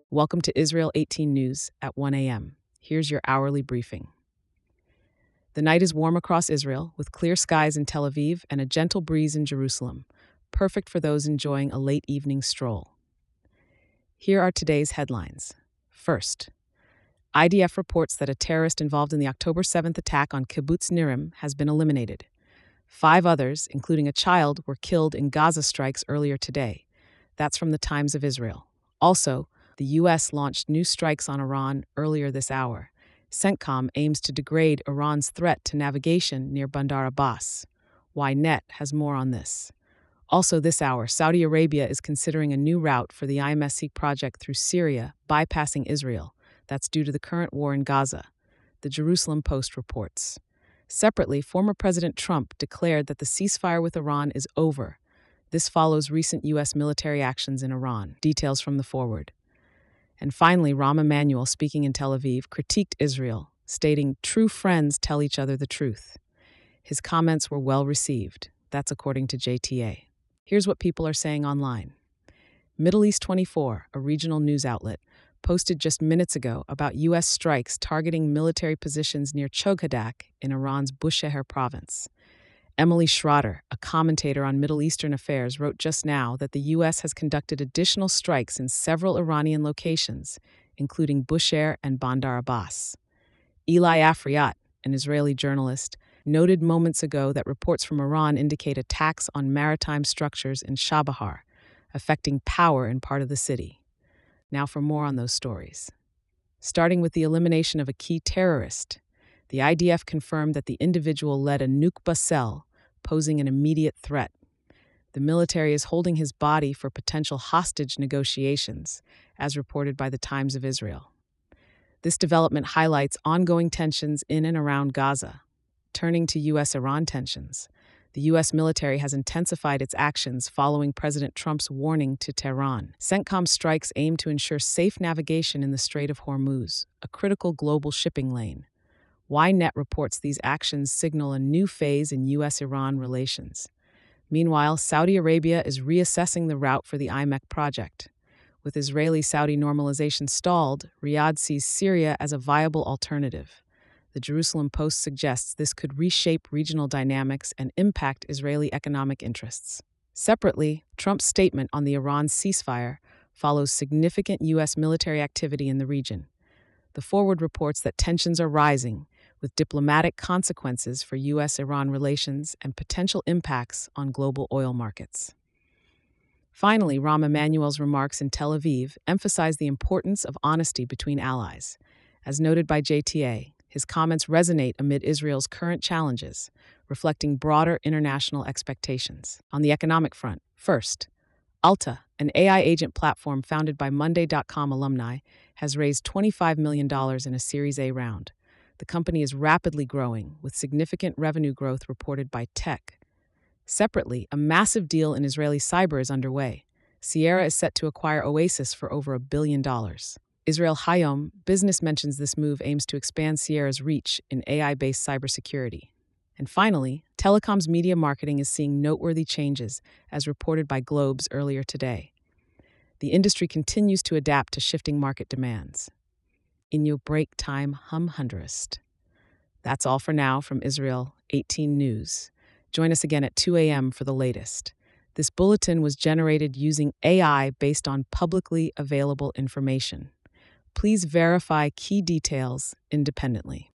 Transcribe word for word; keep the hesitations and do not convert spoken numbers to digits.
Welcome to Israel eighteen News at one a m. Here's your hourly briefing. The night is warm across Israel, with clear skies in Tel Aviv and a gentle breeze in Jerusalem, perfect for those enjoying a late evening stroll. Here are today's headlines. First, I D F reports that a terrorist involved in the October seventh attack on Kibbutz Nirim has been eliminated. Five others, including a child, were killed in Gaza strikes earlier today. That's from the Times of Israel. Also, the U S launched new strikes on Iran earlier this hour. CENTCOM aims to degrade Iran's threat to navigation near Bandar Abbas. Ynet has more on this. Also this hour, Saudi Arabia is considering a new route for the I M S C project through Syria, bypassing Israel. That's due to the current war in Gaza. The Jerusalem Post reports. Separately, former President Trump declared that the ceasefire with Iran is over. This follows recent U S military actions in Iran. Details from the forward. And finally, Rahm Emanuel, speaking in Tel Aviv, critiqued Israel, stating, "True friends tell each other the truth." His comments were well received. That's according to J T A. Here's what people are saying online. Middle East twenty-four, a regional news outlet, posted just minutes ago about U S strikes targeting military positions near Choghadak in Iran's Bushehr province. Emily Schroeder, a commentator on Middle Eastern affairs, wrote just now that the U S has conducted additional strikes in several Iranian locations, including Bushehr and Bandar Abbas. Eli Afriat, an Israeli journalist, noted moments ago that reports from Iran indicate attacks on maritime structures in Chabahar, affecting power in part of the city. Now for more on those stories. Starting with the elimination of a key terrorist, the I D F confirmed that the individual led a Nukba cell, posing an immediate threat. The military is holding his body for potential hostage negotiations, as reported by the Times of Israel. This development highlights ongoing tensions in and around Gaza. Turning to U S Iran tensions, the U S military has intensified its actions following President Trump's warning to Tehran. CENTCOM strikes aim to ensure safe navigation in the Strait of Hormuz, a critical global shipping lane. Ynet reports these actions signal a new phase in U S Iran relations. Meanwhile, Saudi Arabia is reassessing the route for the I M E C project. With Israeli-Saudi normalization stalled, Riyadh sees Syria as a viable alternative. The Jerusalem Post suggests this could reshape regional dynamics and impact Israeli economic interests. Separately, Trump's statement on the Iran ceasefire follows significant U S military activity in the region. The Forward reports that tensions are rising, with diplomatic consequences for U S Iran relations and potential impacts on global oil markets. Finally, Rahm Emanuel's remarks in Tel Aviv emphasize the importance of honesty between allies. As noted by J T A, his comments resonate amid Israel's current challenges, reflecting broader international expectations. On the economic front, first, Alta, an A I agent platform founded by Monday dot com alumni, has raised twenty-five million dollars in a Series A round. The company is rapidly growing, with significant revenue growth reported by Tech. Separately, a massive deal in Israeli cyber is underway. Sierra is set to acquire Oasis for over a billion dollars. Israel Hayom Business mentions this move aims to expand Sierra's reach in A I-based cybersecurity. And finally, telecoms media marketing is seeing noteworthy changes, as reported by Globes earlier today. The industry continues to adapt to shifting market demands. In your break time, hum hundredest. That's all for now from Israel eighteen News. Join us again at two a m for the latest. This bulletin was generated using A I based on publicly available information. Please verify key details independently.